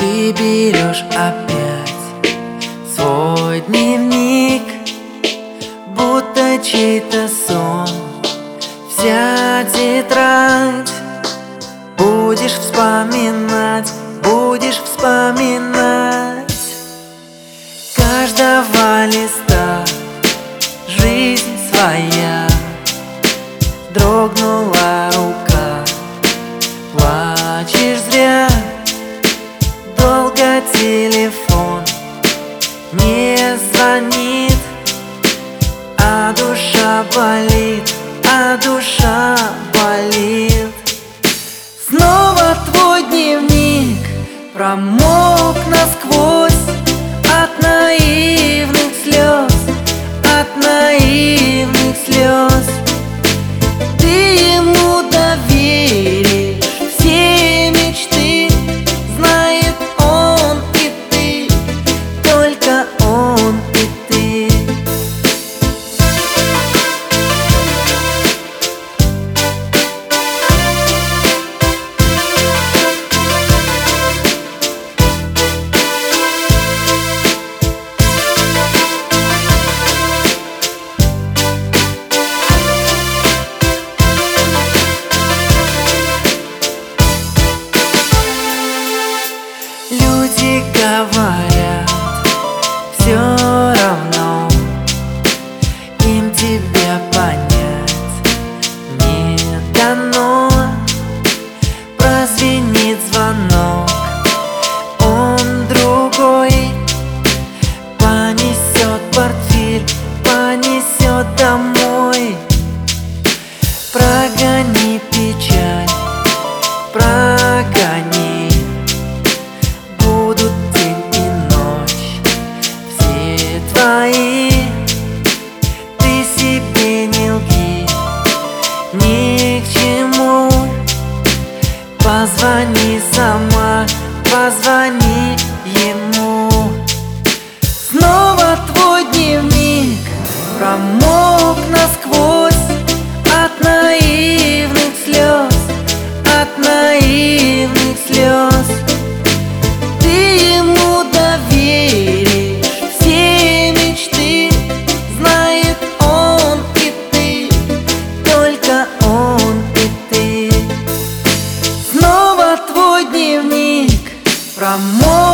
Ты берешь опять свой дневник, будто чей-то сон. Вся тетрадь будешь вспоминать, будешь вспоминать. Каждого листа жизнь своя, дрогнула рука, плачешь зря. Долго телефон не звонит, а душа болит, а душа болит. Снова твой дневник промок насквозь от наивных слез, от наивных слез. Ты ему доверишь все мечты, знает он и ты, только он и ты. Люди говорят, все равно им тебя понять не дано. Прозвенит звонок, он другой, понесет портфель, понесет домой. Прогони печаль, прогони, будут день и ночь все твои. Ты себе не лги, ни к чему. Позвони сама, позвони ему. Снова твой дневник промок насквозь от наивных слез, от наивных слез. Ты ему доверишь все мечты, знает он и ты, только он и ты. Снова твой дневник промок